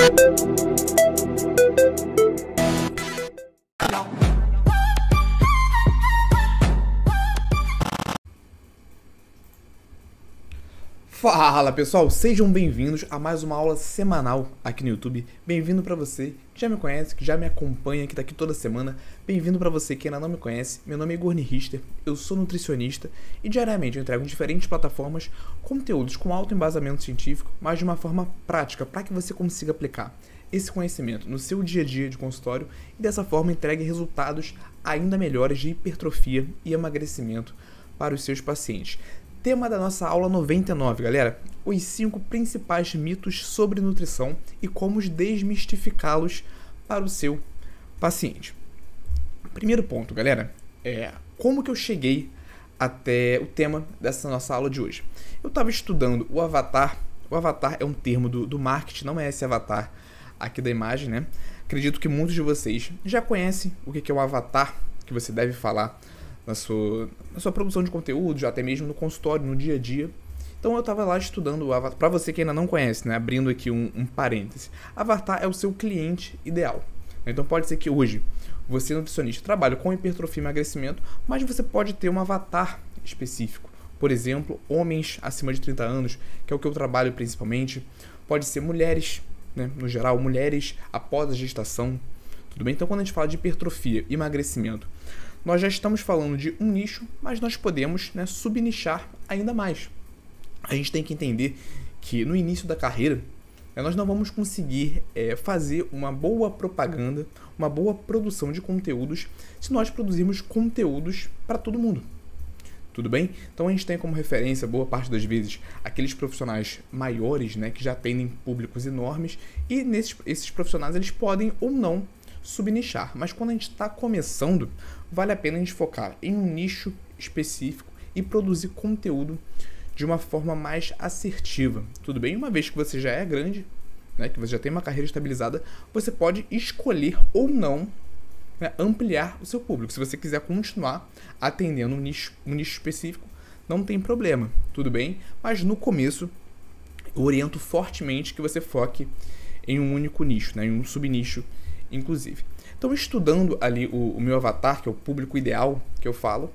Fala pessoal, sejam bem-vindos a mais uma aula semanal aqui no YouTube. Bem-vindo para você que já me conhece, que já me acompanha, que tá aqui toda semana. Bem-vindo para você que ainda não me conhece. Meu nome é Igor Richter, eu sou nutricionista e diariamente eu entrego em diferentes plataformas conteúdos com alto embasamento científico, mas de uma forma prática para que você consiga aplicar esse conhecimento no seu dia a dia de consultório e dessa forma entregue resultados ainda melhores de hipertrofia e emagrecimento para os seus pacientes. Tema da nossa aula 99, galera, os 5 principais mitos sobre nutrição e como desmistificá-los para o seu paciente. Primeiro ponto, galera, é como que eu cheguei até o tema dessa nossa aula de hoje. Eu estava estudando o avatar. O avatar é um termo do marketing, não é esse avatar aqui da imagem, né? Acredito que muitos de vocês já conhecem o que é um avatar, que você deve falar na sua produção de conteúdo, até mesmo no consultório, no dia a dia. Então eu estava lá estudando o avatar. Para você que ainda não conhece, né, abrindo aqui um parêntese, avatar é o seu cliente ideal. Então pode ser que hoje você, nutricionista, trabalhe com hipertrofia e emagrecimento, mas você pode ter um avatar específico. Por exemplo, homens acima de 30 anos, que é o que eu trabalho principalmente. Pode ser mulheres, né, no geral, mulheres após a gestação. Tudo bem? Então quando a gente fala de hipertrofia e emagrecimento, nós já estamos falando de um nicho, mas nós podemos, né, subnichar ainda mais. A gente tem que entender que no início da carreira, né, nós não vamos conseguir fazer uma boa propaganda, uma boa produção de conteúdos, se nós produzirmos conteúdos para todo mundo. Tudo bem? Então a gente tem como referência, boa parte das vezes, aqueles profissionais maiores, né, que já atendem públicos enormes, e esses profissionais eles podem ou não subnichar, mas quando a gente está começando, vale a pena a gente focar em um nicho específico e produzir conteúdo de uma forma mais assertiva. Tudo bem? Uma vez que você já é grande, né, que você já tem uma carreira estabilizada, você pode escolher ou não, né, ampliar o seu público. Se você quiser continuar atendendo um nicho específico, não tem problema, tudo bem? Mas no começo, eu oriento fortemente que você foque em um único nicho, né, em um subnicho inclusive. Então, estudando ali o meu avatar, que é o público ideal que eu falo,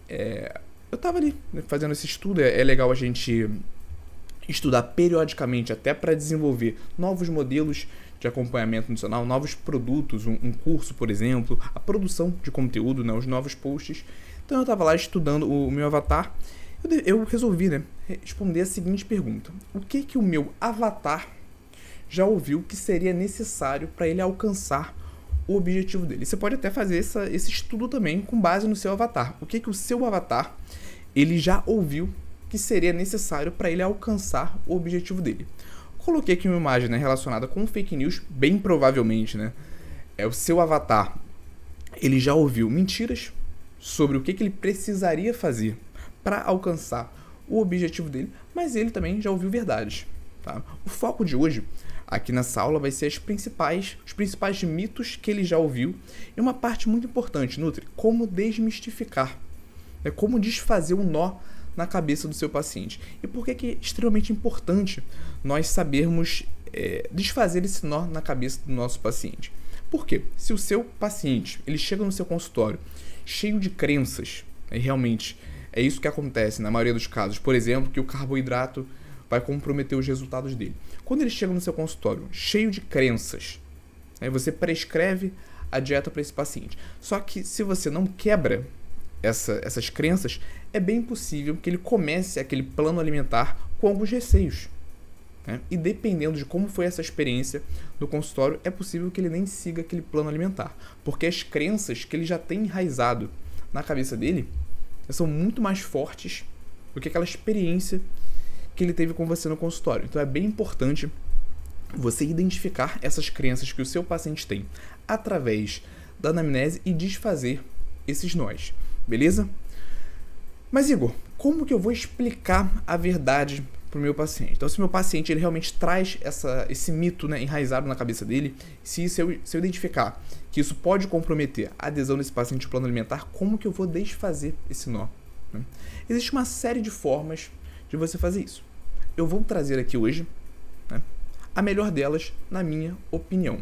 eu estava ali, né, fazendo esse estudo. É legal a gente estudar periodicamente até para desenvolver novos modelos de acompanhamento nutricional, novos produtos, um curso, por exemplo, a produção de conteúdo, né, os novos posts. Então, eu estava lá estudando o meu avatar. Eu resolvi, né, responder a seguinte pergunta: o que o meu avatar já ouviu que seria necessário para ele alcançar o objetivo dele? Você pode até fazer esse estudo também com base no seu avatar. O que o seu avatar ele já ouviu que seria necessário para ele alcançar o objetivo dele? Coloquei aqui uma imagem, né, relacionada com fake news, bem provavelmente, né? O seu avatar ele já ouviu mentiras sobre o que ele precisaria fazer para alcançar o objetivo dele, mas ele também já ouviu verdades. Tá? O foco de hoje aqui nessa aula vai ser os principais mitos que ele já ouviu. E uma parte muito importante, Nutri, como desmistificar, como desfazer um nó na cabeça do seu paciente. E por que é extremamente importante nós sabermos desfazer esse nó na cabeça do nosso paciente? Por quê? Se o seu paciente ele chega no seu consultório cheio de crenças, realmente é isso que acontece na maioria dos casos, por exemplo, que o carboidrato vai comprometer os resultados dele. Quando ele chega no seu consultório cheio de crenças, você prescreve a dieta para esse paciente. Só que se você não quebra essas crenças, é bem possível que ele comece aquele plano alimentar com alguns receios. E dependendo de como foi essa experiência no consultório, é possível que ele nem siga aquele plano alimentar. Porque as crenças que ele já tem enraizado na cabeça dele são muito mais fortes do que aquela experiência que ele teve com você no consultório. Então é bem importante você identificar essas crenças que o seu paciente tem através da anamnese e desfazer esses nós, beleza? Mas Igor, como que eu vou explicar a verdade para o meu paciente? Então, se meu paciente ele realmente traz esse mito, né, enraizado na cabeça dele, se eu identificar que isso pode comprometer a adesão desse paciente ao plano alimentar, como que eu vou desfazer esse nó? Existe uma série de formas de você fazer isso. Eu vou trazer aqui hoje, né, A melhor delas, na minha opinião.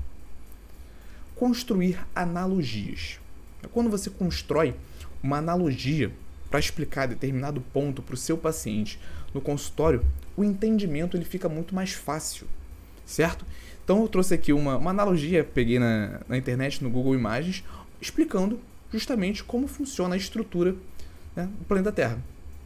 Construir analogias. Quando você constrói uma analogia para explicar determinado ponto para o seu paciente no consultório, o entendimento ele fica muito mais fácil, certo? Então eu trouxe aqui uma analogia, peguei na internet, no Google Imagens, explicando justamente como funciona a estrutura, né, do planeta Terra.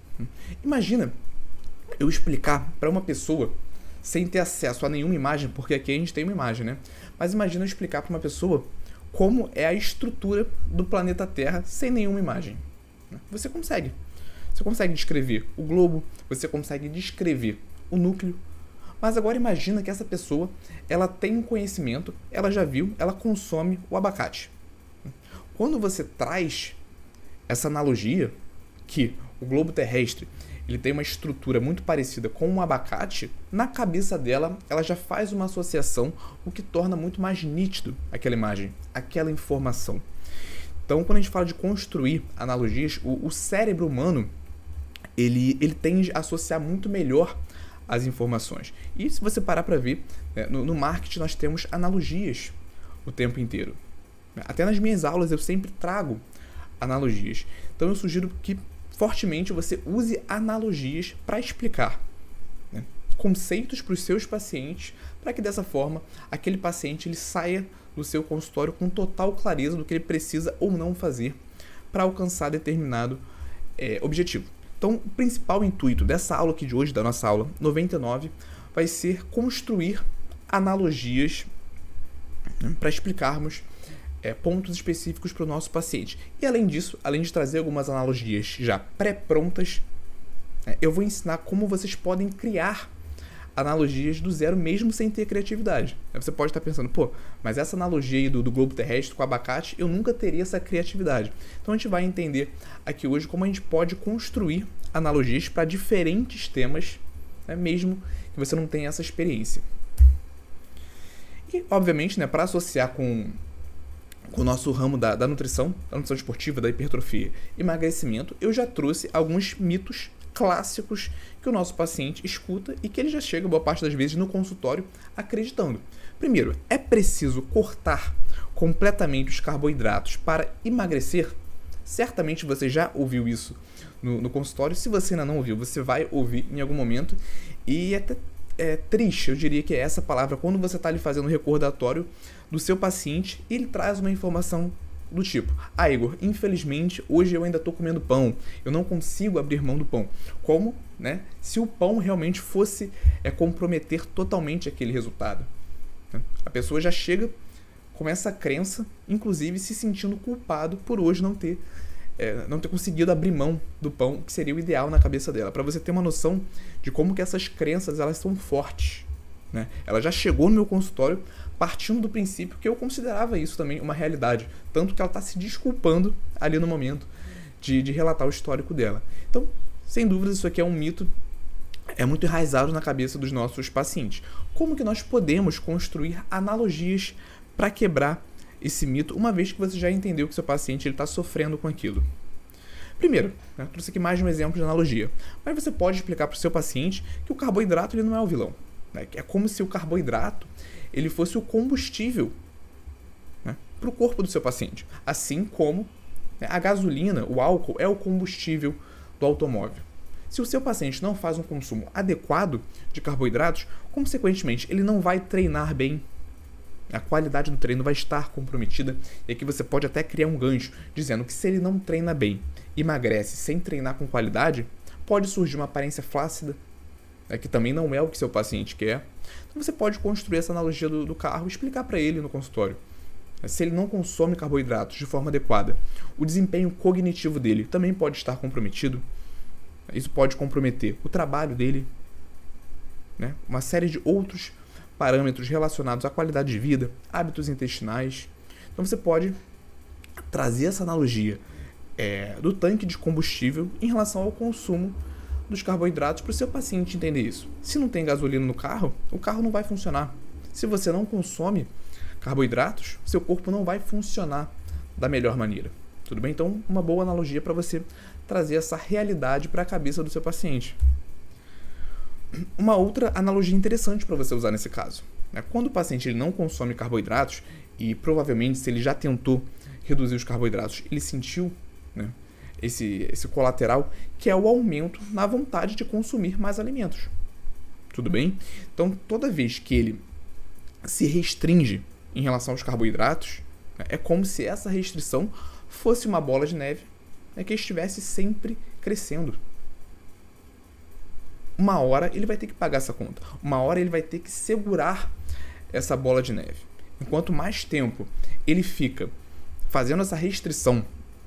Imagina eu explicar para uma pessoa, sem ter acesso a nenhuma imagem, porque aqui a gente tem uma imagem, né? Mas imagina eu explicar para uma pessoa como é a estrutura do planeta Terra sem nenhuma imagem. Você consegue. Você consegue descrever o globo, você consegue descrever o núcleo. Mas agora imagina que essa pessoa, ela tem um conhecimento, ela já viu, ela consome o abacate. Quando você traz essa analogia, que o globo terrestre ele tem uma estrutura muito parecida com um abacate, na cabeça dela, ela já faz uma associação, o que torna muito mais nítido aquela imagem, aquela informação. Então, quando a gente fala de construir analogias, o cérebro humano, ele tende a associar muito melhor as informações. E se você parar para ver, né, no marketing nós temos analogias o tempo inteiro. Até nas minhas aulas eu sempre trago analogias. Então eu sugiro que fortemente você use analogias para explicar, né, conceitos para os seus pacientes, para que dessa forma aquele paciente ele saia do seu consultório com total clareza do que ele precisa ou não fazer para alcançar determinado objetivo. Então, o principal intuito dessa aula aqui de hoje, da nossa aula 99, vai ser construir analogias, né, para explicarmos pontos específicos para o nosso paciente. E além disso, além de trazer algumas analogias já pré-prontas, eu vou ensinar como vocês podem criar analogias do zero mesmo sem ter criatividade. Você pode estar pensando, pô, mas essa analogia aí do globo terrestre com o abacate, eu nunca teria essa criatividade. Então a gente vai entender aqui hoje como a gente pode construir analogias para diferentes temas, né, mesmo que você não tenha essa experiência. E, obviamente, né, para associar com o nosso ramo da nutrição esportiva, da hipertrofia e emagrecimento, eu já trouxe alguns mitos clássicos que o nosso paciente escuta e que ele já chega, boa parte das vezes, no consultório acreditando. Primeiro, é preciso cortar completamente os carboidratos para emagrecer? Certamente você já ouviu isso no consultório. Se você ainda não ouviu, você vai ouvir em algum momento. E é triste, eu diria que é essa palavra, quando você está ali fazendo um recordatório do seu paciente e ele traz uma informação do tipo, Igor, infelizmente hoje eu ainda estou comendo pão, eu não consigo abrir mão do pão. Como, né, se o pão realmente fosse comprometer totalmente aquele resultado. A pessoa já chega com essa crença, inclusive se sentindo culpado por hoje não ter conseguido abrir mão do pão, que seria o ideal na cabeça dela. Para você ter uma noção de como que essas crenças elas são fortes, né? Ela já chegou no meu consultório partindo do princípio que eu considerava isso também uma realidade, tanto que ela está se desculpando ali no momento de relatar o histórico dela. Então, sem dúvida, isso aqui é um mito muito enraizado na cabeça dos nossos pacientes. Como que nós podemos construir analogias para quebrar esse mito, uma vez que você já entendeu que seu paciente está sofrendo com aquilo? Primeiro, né, trouxe aqui mais um exemplo de analogia, mas você pode explicar para o seu paciente que o carboidrato ele não é o vilão. Né? É como se o carboidrato ele fosse o combustível, né, para o corpo do seu paciente. Assim como, né, a gasolina, o álcool, é o combustível do automóvel. Se o seu paciente não faz um consumo adequado de carboidratos, consequentemente, ele não vai treinar bem. A qualidade do treino vai estar comprometida. E aqui você pode até criar um gancho, dizendo que se ele não treina bem, emagrece sem treinar com qualidade, pode surgir uma aparência flácida, que também não é o que seu paciente quer. Então você pode construir essa analogia do carro e explicar para ele no consultório. Se ele não consome carboidratos de forma adequada, o desempenho cognitivo dele também pode estar comprometido. Isso pode comprometer o trabalho dele, né? Uma série de outros parâmetros relacionados à qualidade de vida, hábitos intestinais. Então você pode trazer essa analogia do tanque de combustível em relação ao consumo dos carboidratos para o seu paciente entender isso. Se não tem gasolina no carro, o carro não vai funcionar. Se você não consome carboidratos, seu corpo não vai funcionar da melhor maneira. Tudo bem? Então, uma boa analogia para você trazer essa realidade para a cabeça do seu paciente. Uma outra analogia interessante para você usar nesse caso, né? Quando o paciente ele não consome carboidratos, e provavelmente se ele já tentou reduzir os carboidratos, ele sentiu, né, esse colateral, que é o aumento na vontade de consumir mais alimentos. Tudo bem? Então, toda vez que ele se restringe em relação aos carboidratos, né, é como se essa restrição fosse uma bola de neve, né, que estivesse sempre crescendo. Uma hora ele vai ter que pagar essa conta. Uma hora ele vai ter que segurar essa bola de neve. Enquanto mais tempo ele fica fazendo essa restrição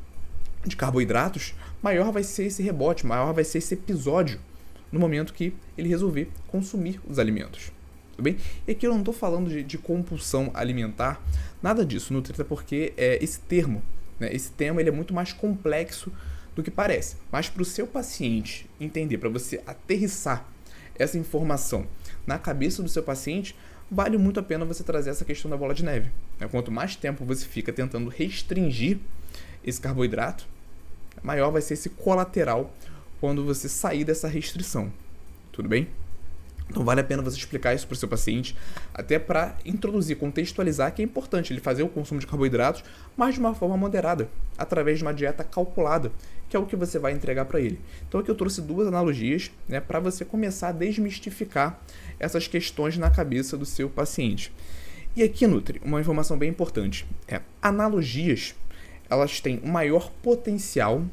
de carboidratos, maior vai ser esse rebote, maior vai ser esse episódio no momento que ele resolver consumir os alimentos. Tudo bem? E aqui eu não estou falando de compulsão alimentar, nada disso, Nutrita, porque esse termo, né, esse tema ele é muito mais complexo do que parece. Mas para o seu paciente entender, para você aterrissar essa informação na cabeça do seu paciente, vale muito a pena você trazer essa questão da bola de neve. Quanto mais tempo você fica tentando restringir esse carboidrato, maior vai ser esse colateral quando você sair dessa restrição. Tudo bem? Então vale a pena você explicar isso para o seu paciente, até para introduzir, contextualizar que é importante ele fazer o consumo de carboidratos, mas de uma forma moderada, através de uma dieta calculada, que é o que você vai entregar para ele. Então aqui eu trouxe duas analogias, né, para você começar a desmistificar essas questões na cabeça do seu paciente. E aqui, Nutri, uma informação bem importante. Analogias, elas têm um maior potencial,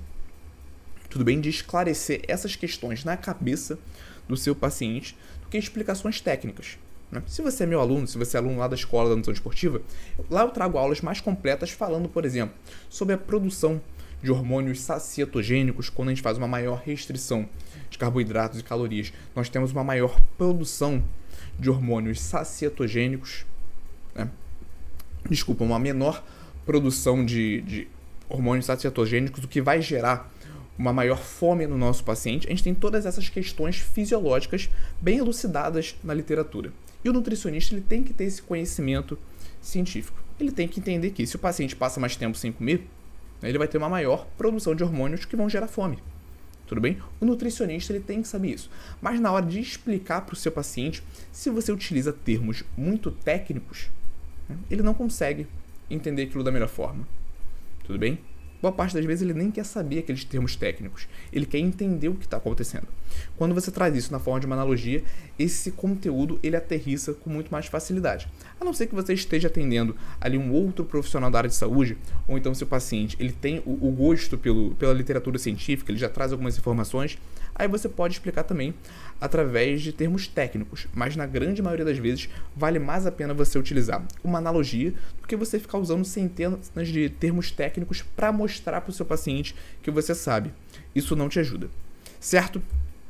tudo bem, de esclarecer essas questões na cabeça do seu paciente do que explicações técnicas, né? Se você é meu aluno, se você é aluno lá da escola da nutrição esportiva, lá eu trago aulas mais completas falando, por exemplo, sobre a produção de hormônios sacietogênicos. Quando a gente faz uma maior restrição de carboidratos e calorias, nós temos uma maior produção de hormônios sacietogênicos, né? Desculpa, uma menor produção de hormônios sacietogênicos, o que vai gerar uma maior fome no nosso paciente. A gente tem todas essas questões fisiológicas bem elucidadas na literatura. E o nutricionista ele tem que ter esse conhecimento científico. Ele tem que entender que se o paciente passa mais tempo sem comer, ele vai ter uma maior produção de hormônios que vão gerar fome. Tudo bem? O nutricionista ele tem que saber isso. Mas na hora de explicar para o seu paciente, se você utiliza termos muito técnicos, ele não consegue entender aquilo da melhor forma. Tudo bem? Boa parte das vezes ele nem quer saber aqueles termos técnicos. Ele quer entender o que está acontecendo. Quando você traz isso na forma de uma analogia, esse conteúdo ele aterrissa com muito mais facilidade. A não ser que você esteja atendendo ali um outro profissional da área de saúde, ou então seu paciente ele tem o gosto pela literatura científica, ele já traz algumas informações, aí você pode explicar também através de termos técnicos. Mas na grande maioria das vezes vale mais a pena você utilizar uma analogia do que você ficar usando centenas de termos técnicos para mostrar para o seu paciente que você sabe. Isso não te ajuda, certo?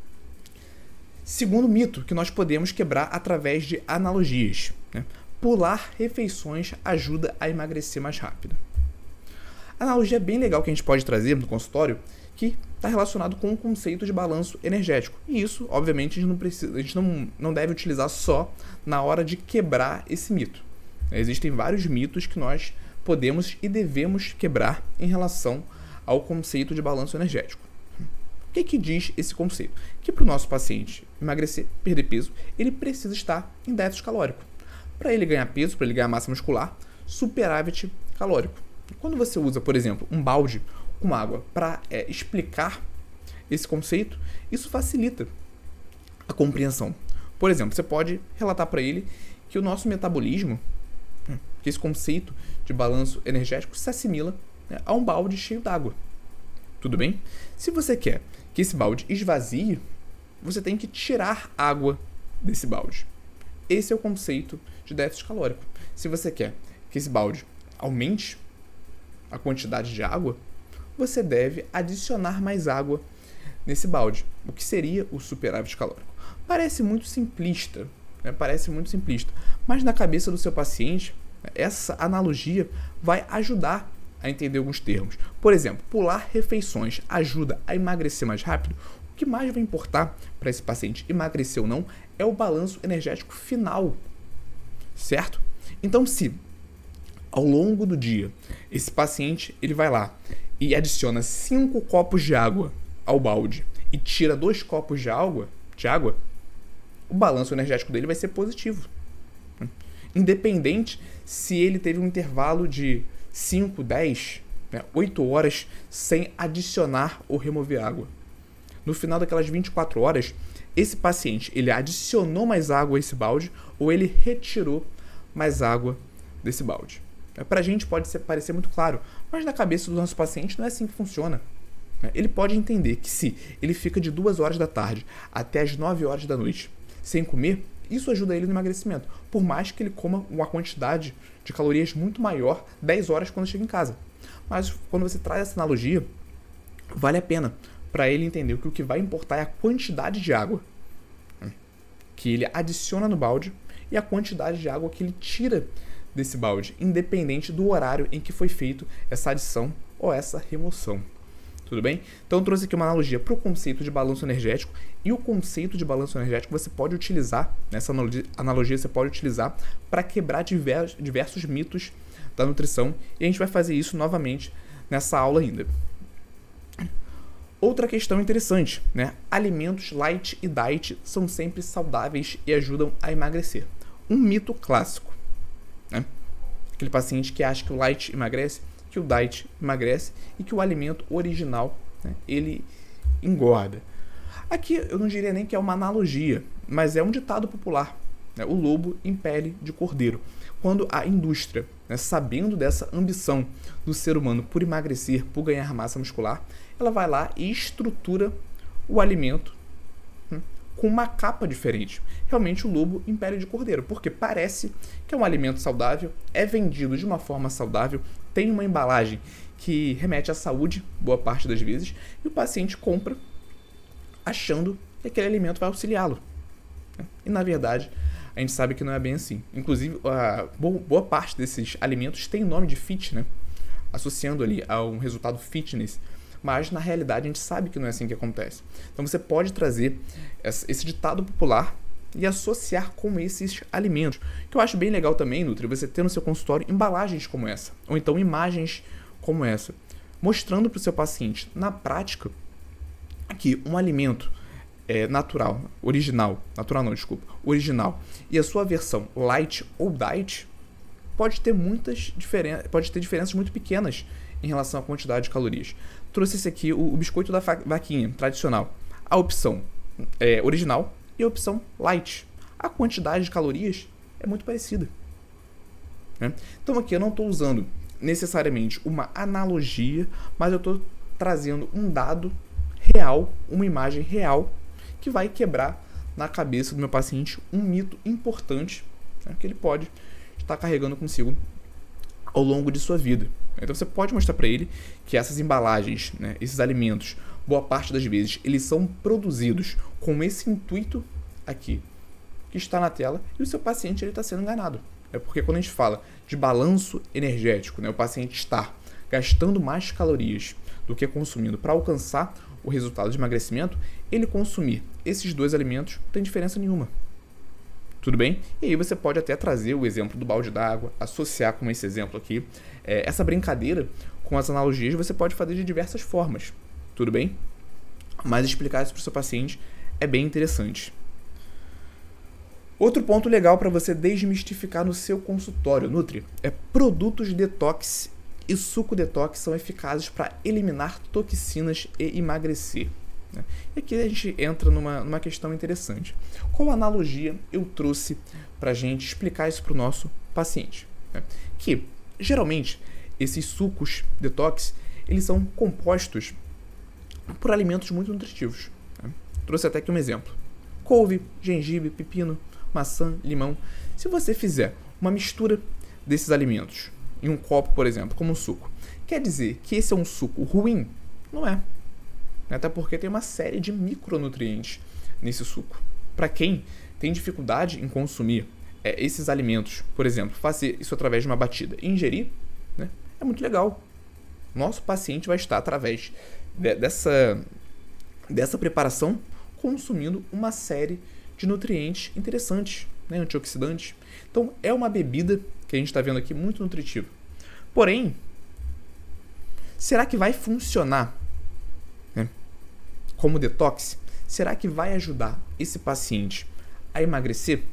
Segundo mito que nós podemos quebrar através de analogias, né? Pular refeições ajuda a emagrecer mais rápido. A analogia bem legal que a gente pode trazer no consultório, que está relacionado com o conceito de balanço energético. E isso, obviamente, a gente não deve utilizar só na hora de quebrar esse mito. Existem vários mitos que nós podemos e devemos quebrar em relação ao conceito de balanço energético. O que diz esse conceito? Que para o nosso paciente emagrecer, perder peso, ele precisa estar em déficit calórico. Para ele ganhar peso, para ele ganhar massa muscular, superávit calórico. Quando você usa, por exemplo, um balde com água para explicar esse conceito, isso facilita a compreensão. Por exemplo, você pode relatar para ele que o nosso metabolismo, que esse conceito de balanço energético se assimila, né, a um balde cheio d'água. Tudo bem? Se você quer que esse balde esvazie, você tem que tirar água desse balde. Esse é o conceito de déficit calórico. Se você quer que esse balde aumente a quantidade de água, você deve adicionar mais água nesse balde, o que seria o superávit calórico. Parece muito simplista, né? Mas na cabeça do seu paciente, essa analogia vai ajudar a entender alguns termos. Por exemplo, pular refeições ajuda a emagrecer mais rápido. O que mais vai importar para esse paciente emagrecer ou não é o balanço energético final, certo? Então, se ao longo do dia esse paciente ele vai lá e adiciona 5 copos de água ao balde e tira 2 copos de água, o balanço energético dele vai ser positivo. Independente se ele teve um intervalo de 5, 10, 8 horas sem adicionar ou remover água. No final daquelas 24 horas, esse paciente, ele adicionou mais água a esse balde ou ele retirou mais água desse balde. Pra gente pode parecer muito claro, mas na cabeça do nosso paciente não é assim que funciona. Ele pode entender que se ele fica de 2 horas da tarde até as 9 horas da noite sem comer, isso ajuda ele no emagrecimento, por mais que ele coma uma quantidade de calorias muito maior 10 horas quando chega em casa. Mas quando você traz essa analogia, vale a pena para ele entender que o que vai importar é a quantidade de água que ele adiciona no balde e a quantidade de água que ele tira desse balde, independente do horário em que foi feito essa adição ou essa remoção. Tudo bem? Então eu trouxe aqui uma analogia para o conceito de balanço energético, e o conceito de balanço energético você pode utilizar, nessa analogia você pode utilizar para quebrar diversos mitos da nutrição, e a gente vai fazer isso novamente nessa aula ainda. Outra questão interessante, né? Alimentos light e diet são sempre saudáveis e ajudam a emagrecer. Um mito clássico, né? Aquele paciente que acha que o light emagrece, que o diet emagrece e que o alimento original, né, ele engorda. Aqui eu não diria nem que é uma analogia, mas é um ditado popular, né? O lobo em pele de cordeiro. Quando a indústria, né, sabendo dessa ambição do ser humano por emagrecer, por ganhar massa muscular, ela vai lá e estrutura o alimento, né, com uma capa diferente. Realmente o lobo em pele de cordeiro, porque parece que é um alimento saudável, é vendido de uma forma saudável, tem uma embalagem que remete à saúde, boa parte das vezes, e o paciente compra achando que aquele alimento vai auxiliá-lo. E na verdade, a gente sabe que não é bem assim. Inclusive, a boa parte desses alimentos tem nome de fit, né? Associando ali a um resultado fitness. Mas na realidade a gente sabe que não é assim que acontece. Então você pode trazer esse ditado popular e associar com esses alimentos. Que eu acho bem legal também, Nutri, você ter no seu consultório embalagens como essa, ou então imagens como essa, mostrando para o seu paciente, na prática, que um alimento original, e a sua versão light ou diet pode ter diferenças muito pequenas em relação à quantidade de calorias. Trouxe esse aqui, o biscoito da vaquinha, tradicional. A opção original e a opção light. A quantidade de calorias é muito parecida, né? Então aqui eu não estou usando necessariamente uma analogia, mas eu estou trazendo um dado real, uma imagem real, que vai quebrar na cabeça do meu paciente um mito importante, né, que ele pode estar carregando consigo ao longo de sua vida. Então você pode mostrar para ele que essas embalagens, né, esses alimentos, boa parte das vezes, eles são produzidos com esse intuito aqui, que está na tela, e o seu paciente está sendo enganado. É porque quando a gente fala de balanço energético, né, o paciente está gastando mais calorias do que consumindo para alcançar o resultado de emagrecimento, ele consumir esses dois alimentos não tem diferença nenhuma. Tudo bem? E aí você pode até trazer o exemplo do balde d'água, associar com esse exemplo aqui. Essa brincadeira com as analogias você pode fazer de diversas formas. Tudo bem? Mas explicar isso para o seu paciente é bem interessante. Outro ponto legal para você desmistificar no seu consultório, Nutri, é produtos detox e suco detox são eficazes para eliminar toxinas e emagrecer. E aqui a gente entra numa questão interessante. Qual analogia eu trouxe para a gente explicar isso para o nosso paciente? Que, geralmente, esses sucos detox, eles são compostos por alimentos muito nutritivos. Trouxe até aqui um exemplo. Couve, gengibre, pepino, maçã, limão. Se você fizer uma mistura desses alimentos em um copo, por exemplo, como um suco, quer dizer que esse é um suco ruim? Não é. Até porque tem uma série de micronutrientes nesse suco. Para quem tem dificuldade em consumir esses alimentos, por exemplo, fazer isso através de uma batida e ingerir, né, é muito legal. Nosso paciente vai estar, através dessa preparação, consumindo uma série de nutrientes interessantes, né, antioxidantes. Então, é uma bebida que a gente está vendo aqui muito nutritiva. Porém, será que vai funcionar, né, como detox? Será que vai ajudar esse paciente a emagrecer?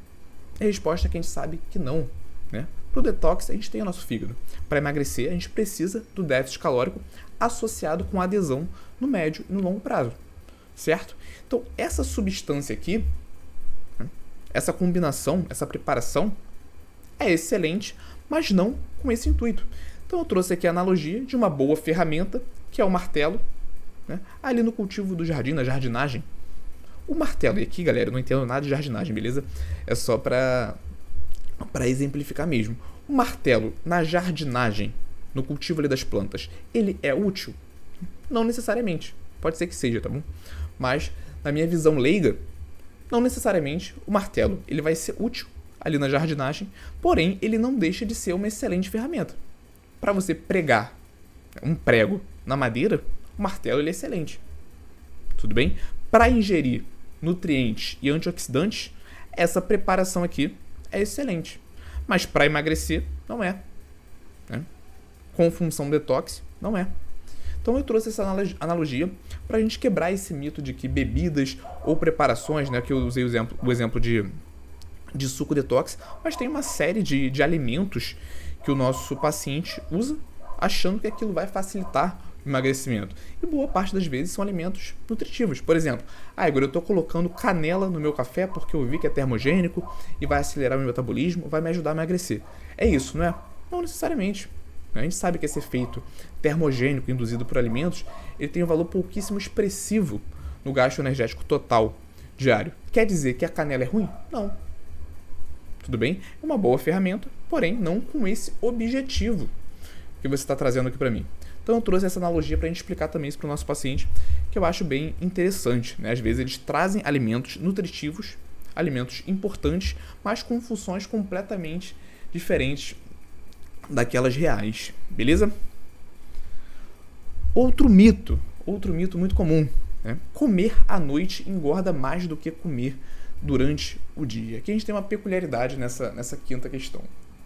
A resposta é que a gente sabe que não, né? Para o detox, a gente tem o nosso fígado. Para emagrecer, a gente precisa do déficit calórico associado com adesão no médio e no longo prazo, certo? Então, essa substância aqui, né, essa combinação, essa preparação, é excelente, mas não com esse intuito. Então, eu trouxe aqui a analogia de uma boa ferramenta, que é o martelo, né, ali no cultivo do jardim, na jardinagem. O martelo, e aqui, galera, eu não entendo nada de jardinagem, beleza? É só para exemplificar mesmo. O martelo na jardinagem, no cultivo ali das plantas, ele é útil? Não necessariamente. Pode ser que seja, tá bom? Mas, na minha visão leiga, não necessariamente o martelo ele vai ser útil ali na jardinagem, porém, ele não deixa de ser uma excelente ferramenta. Para você pregar um prego na madeira, o martelo ele é excelente. Tudo bem? Para ingerir nutrientes e antioxidantes, essa preparação aqui é excelente. Mas para emagrecer, não é. Né? Com função detox, não é. Então eu trouxe essa analogia para a gente quebrar esse mito de que bebidas ou preparações, né, que eu usei o exemplo de suco detox, mas tem uma série de alimentos que o nosso paciente usa achando que aquilo vai facilitar o emagrecimento. E boa parte das vezes são alimentos nutritivos. Por exemplo, agora eu estou colocando canela no meu café porque eu vi que é termogênico e vai acelerar o meu metabolismo, vai me ajudar a emagrecer. É isso, não é? Não necessariamente. A gente sabe que esse efeito termogênico induzido por alimentos, ele tem um valor pouquíssimo expressivo no gasto energético total diário. Quer dizer que a canela é ruim? Não. Tudo bem? É uma boa ferramenta, porém não com esse objetivo que você está trazendo aqui para mim. Então eu trouxe essa analogia para a gente explicar também isso para o nosso paciente, que eu acho bem interessante, né? Às vezes eles trazem alimentos nutritivos, alimentos importantes, mas com funções completamente diferentes daquelas reais, beleza? Outro mito muito comum, né? Comer à noite engorda mais do que comer durante o dia. Aqui a gente tem uma peculiaridade nessa quinta questão.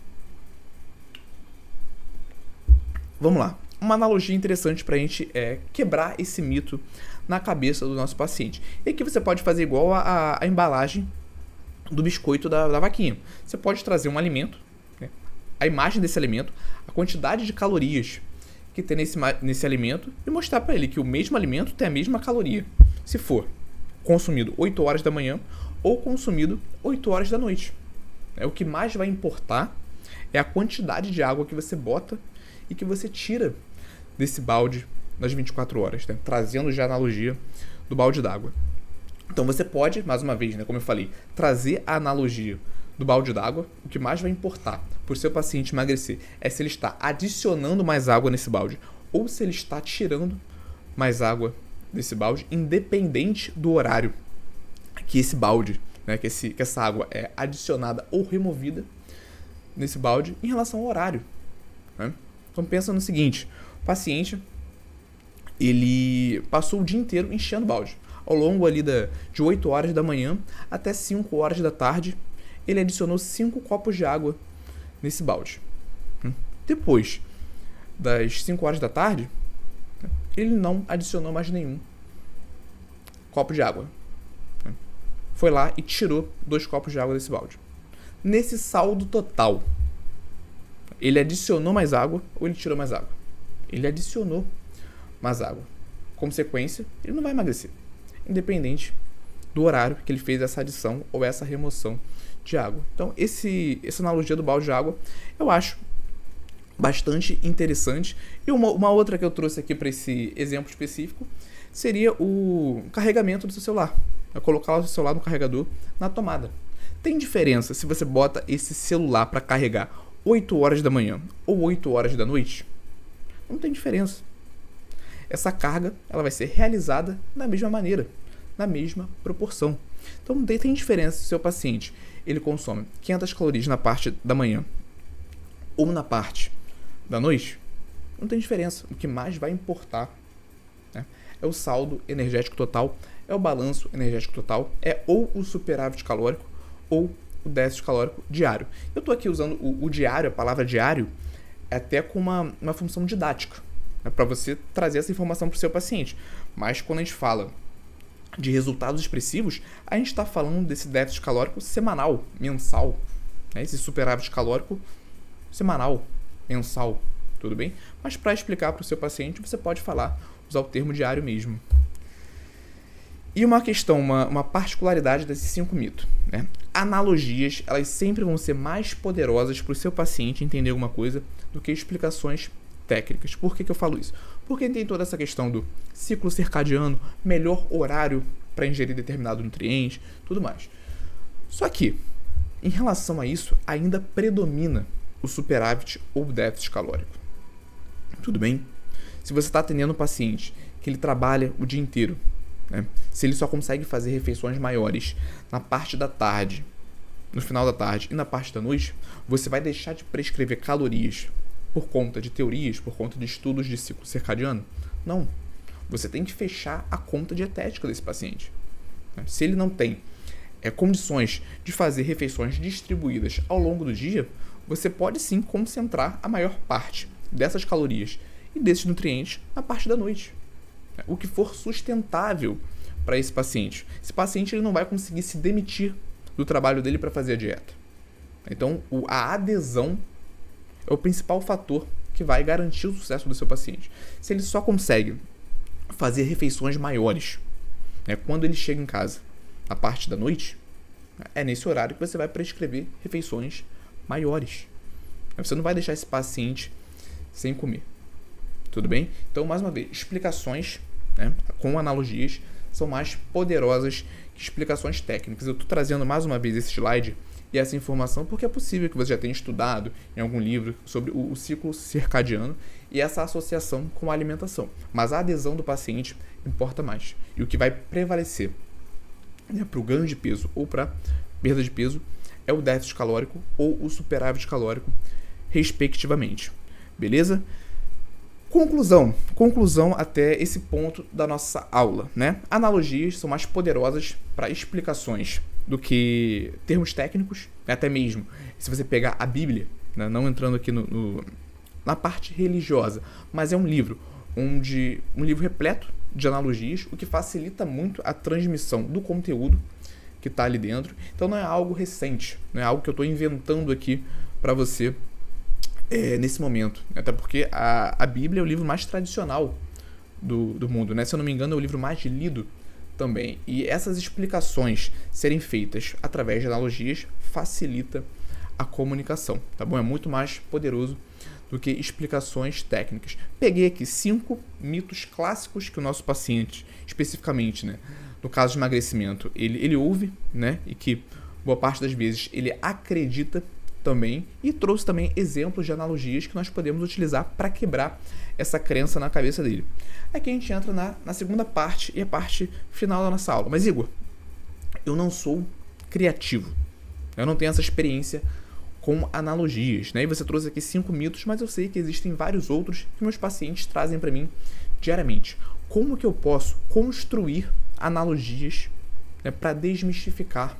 Vamos lá. Uma analogia interessante para a gente quebrar esse mito na cabeça do nosso paciente. E aqui você pode fazer igual a embalagem do biscoito da vaquinha. Você pode trazer um alimento, né, a imagem desse alimento, a quantidade de calorias que tem nesse alimento e mostrar para ele que o mesmo alimento tem a mesma caloria, se for consumido 8 horas da manhã ou consumido 8 horas da noite. O que mais vai importar é a quantidade de água que você bota e que você tira desse balde nas 24 horas, né? Trazendo já a analogia do balde d'água. Então você pode, mais uma vez, né, como eu falei, trazer a analogia do balde d'água. O que mais vai importar para o seu paciente emagrecer é se ele está adicionando mais água nesse balde ou se ele está tirando mais água desse balde, independente do horário que esse balde, né, que essa água é adicionada ou removida nesse balde em relação ao horário, né? Então pensa no seguinte: o paciente ele passou o dia inteiro enchendo o balde. Ao longo ali de 8 horas da manhã até 5 horas da tarde, ele adicionou 5 copos de água nesse balde. Depois das 5 horas da tarde, ele não adicionou mais nenhum copo de água. Foi lá e tirou 2 copos de água desse balde. Nesse saldo total, ele adicionou mais água ou ele tirou mais água? Ele adicionou mais água. Consequência, ele não vai emagrecer, independente do horário que ele fez essa adição ou essa remoção de água. Então, essa analogia do balde de água eu acho bastante interessante. E uma outra que eu trouxe aqui para esse exemplo específico seria o carregamento do seu celular. É colocar o seu celular no carregador na tomada. Tem diferença se você bota esse celular para carregar 8 horas da manhã ou 8 horas da noite? Não tem diferença. Essa carga ela vai ser realizada da mesma maneira, na mesma proporção. Então não tem diferença se o seu paciente ele consome 500 calorias na parte da manhã ou na parte da noite. Não tem diferença. O que mais vai importar, né, é o saldo energético total, é o balanço energético total, é ou o superávit calórico ou o déficit calórico diário. Eu estou aqui usando o diário, a palavra diário, até com uma função didática, né, para você trazer essa informação para o seu paciente. Mas quando a gente fala de resultados expressivos, a gente está falando desse déficit calórico semanal, mensal, né? Esse superávit calórico semanal, mensal, tudo bem? Mas para explicar para o seu paciente, você pode usar o termo diário mesmo. E uma questão, uma particularidade desses 5 mitos, né? Analogias, elas sempre vão ser mais poderosas para o seu paciente entender alguma coisa do que explicações técnicas. Por que eu falo isso? Porque tem toda essa questão do ciclo circadiano, melhor horário para ingerir determinado nutriente, tudo mais. Só que, em relação a isso, ainda predomina o superávit ou o déficit calórico. Tudo bem? Se você está atendendo um paciente que ele trabalha o dia inteiro, né? Se ele só consegue fazer refeições maiores na parte da tarde, no final da tarde e na parte da noite, você vai deixar de prescrever calorias por conta de teorias, por conta de estudos de ciclo circadiano? Não. Você tem que fechar a conta dietética desse paciente. Se ele não tem condições de fazer refeições distribuídas ao longo do dia, você pode sim concentrar a maior parte dessas calorias e desses nutrientes na parte da noite. O que for sustentável para esse paciente. Esse paciente ele não vai conseguir se demitir do trabalho dele para fazer a dieta. Então, a adesão é o principal fator que vai garantir o sucesso do seu paciente. Se ele só consegue fazer refeições maiores, né, quando ele chega em casa, na parte da noite, é nesse horário que você vai prescrever refeições maiores. Você não vai deixar esse paciente sem comer. Tudo bem? Então, mais uma vez, explicações, né, com analogias são mais poderosas que explicações técnicas. Eu estou trazendo mais uma vez esse slide e essa informação porque é possível que você já tenha estudado em algum livro sobre o ciclo circadiano e essa associação com a alimentação. Mas a adesão do paciente importa mais. E o que vai prevalecer, né, para o ganho de peso ou para perda de peso é o déficit calórico ou o superávit calórico, respectivamente. Beleza? Conclusão até esse ponto da nossa aula, né? Analogias são mais poderosas para explicações do que termos técnicos, né? Até mesmo se você pegar a Bíblia, né? Não entrando aqui na parte religiosa, mas é um livro repleto de analogias, o que facilita muito a transmissão do conteúdo que está ali dentro. Então não é algo recente, não é algo que eu estou inventando aqui para você nesse momento. Até porque a Bíblia é o livro mais tradicional do mundo, né? Se eu não me engano, é o livro mais lido também. E essas explicações serem feitas através de analogias facilita a comunicação, tá bom? É muito mais poderoso do que explicações técnicas. Peguei aqui 5 mitos clássicos que o nosso paciente, especificamente, né, no caso de emagrecimento, ele ouve, né, e que boa parte das vezes ele acredita também, e trouxe também exemplos de analogias que nós podemos utilizar para quebrar essa crença na cabeça dele. Aqui a gente entra na segunda parte e a parte final da nossa aula. Mas Igor, eu não sou criativo, eu não tenho essa experiência com analogias, né? E você trouxe aqui 5 mitos, mas eu sei que existem vários outros que meus pacientes trazem para mim diariamente. Como que eu posso construir analogias, né, para desmistificar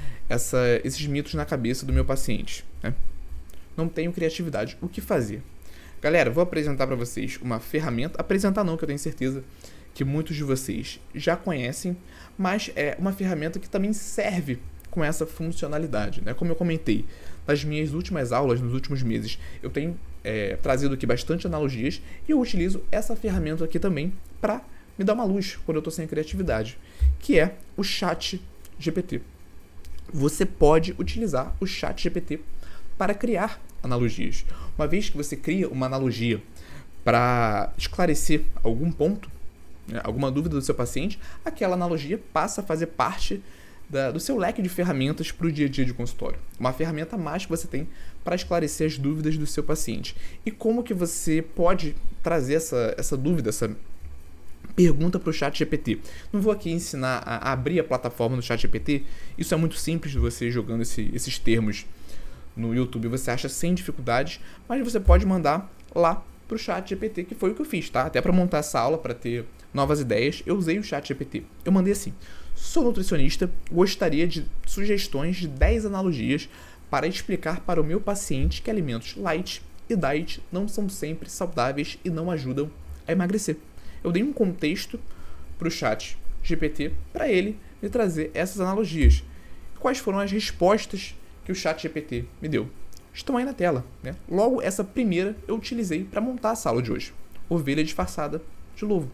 esses mitos na cabeça do meu paciente, né? Não tenho criatividade. O que fazer? Galera, vou apresentar para vocês uma ferramenta. Apresentar não, que eu tenho certeza que muitos de vocês já conhecem, mas é uma ferramenta que também serve com essa funcionalidade, né? Como eu comentei, nas minhas últimas aulas, nos últimos meses, eu tenho trazido aqui bastante analogias e eu utilizo essa ferramenta aqui também para me dar uma luz quando eu estou sem criatividade, que é o ChatGPT. Você pode utilizar o ChatGPT para criar analogias. Uma vez que você cria uma analogia para esclarecer algum ponto, né, alguma dúvida do seu paciente, aquela analogia passa a fazer parte do seu leque de ferramentas para o dia a dia de consultório. Uma ferramenta a mais que você tem para esclarecer as dúvidas do seu paciente. E como que você pode trazer essa dúvida, essa pergunta para o ChatGPT. Não vou aqui ensinar a abrir a plataforma do ChatGPT. Isso é muito simples de você jogando esses termos no YouTube. Você acha sem dificuldades, mas você pode mandar lá para o ChatGPT, que foi o que eu fiz, tá? Até para montar essa aula, para ter novas ideias, eu usei o ChatGPT. Eu mandei assim: sou nutricionista, gostaria de sugestões de 10 analogias para explicar para o meu paciente que alimentos light e diet não são sempre saudáveis e não ajudam a emagrecer. Eu dei um contexto para o ChatGPT GPT para ele me trazer essas analogias. Quais foram as respostas que o chat GPT me deu? Estão aí na tela, né? Logo, essa primeira eu utilizei para montar a sala de hoje. Ovelha disfarçada de lobo.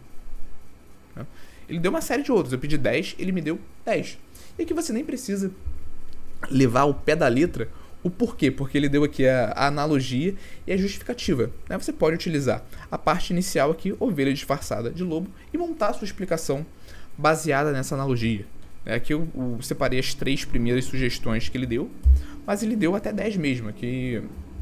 Ele deu uma série de outros. Eu pedi 10, ele me deu 10. E aqui você nem precisa levar ao pé da letra o porquê, porque ele deu aqui a analogia e a justificativa. Né? Você pode utilizar a parte inicial aqui, ovelha disfarçada de lobo, e montar a sua explicação baseada nessa analogia. Aqui eu separei as 3 primeiras sugestões que ele deu, mas ele deu até 10 mesmo. Aqui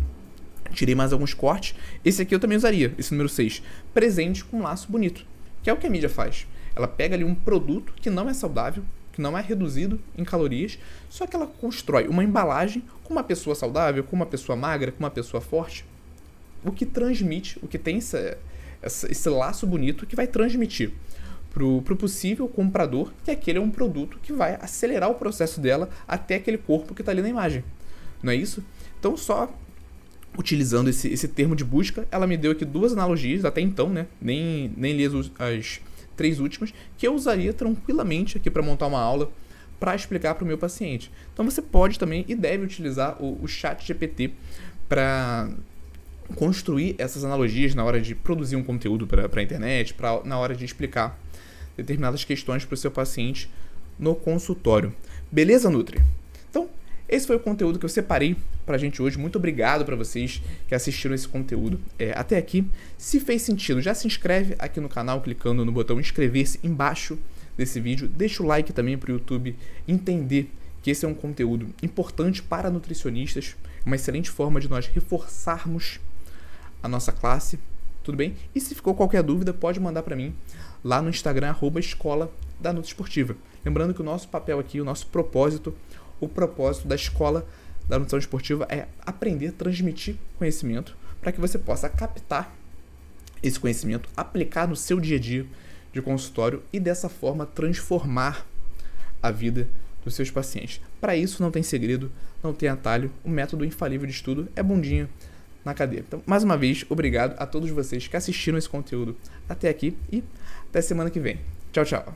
tirei mais alguns cortes. Esse aqui eu também usaria, esse número 6. Presente com um laço bonito, que é o que a mídia faz. Ela pega ali um produto que não é saudável, que não é reduzido em calorias, só que ela constrói uma embalagem com uma pessoa saudável, com uma pessoa magra, com uma pessoa forte, o que transmite, o que tem esse laço bonito que vai transmitir pro possível comprador que aquele é um produto que vai acelerar o processo dela até aquele corpo que está ali na imagem. Não é isso? Então, só utilizando esse termo de busca, ela me deu aqui 2 analogias, até então, né? Nem li as 3 últimas, que eu usaria tranquilamente aqui para montar uma aula para explicar para o meu paciente. Então você pode também e deve utilizar o chat GPT para construir essas analogias na hora de produzir um conteúdo para a internet, na hora de explicar determinadas questões para o seu paciente no consultório. Beleza, Nutri? Então, esse foi o conteúdo que eu separei pra gente hoje. Muito obrigado para vocês que assistiram esse conteúdo até aqui. Se fez sentido, já se inscreve aqui no canal clicando no botão inscrever-se embaixo desse vídeo. Deixa o like também para o YouTube entender que esse é um conteúdo importante para nutricionistas, uma excelente forma de nós reforçarmos a nossa classe, tudo bem? E se ficou qualquer dúvida, pode mandar para mim lá no Instagram, @escola da Nutrição Esportiva. Lembrando que o nosso papel aqui, o nosso propósito, o propósito da Escola da Nutrição Esportiva é aprender, transmitir conhecimento para que você possa captar esse conhecimento, aplicar no seu dia a dia de consultório e dessa forma transformar a vida dos seus pacientes. Para isso não tem segredo, não tem atalho, o método infalível de estudo é bundinha na cadeira. Então, mais uma vez, obrigado a todos vocês que assistiram esse conteúdo até aqui e até semana que vem. Tchau, tchau.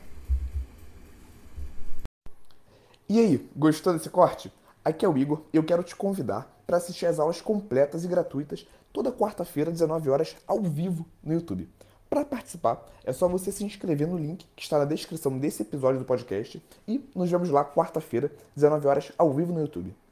E aí, gostou desse corte? Aqui é o Igor e eu quero te convidar para assistir às aulas completas e gratuitas toda quarta-feira, 19 horas, ao vivo no YouTube. Para participar, é só você se inscrever no link que está na descrição desse episódio do podcast e nos vemos lá quarta-feira, 19 horas, ao vivo no YouTube.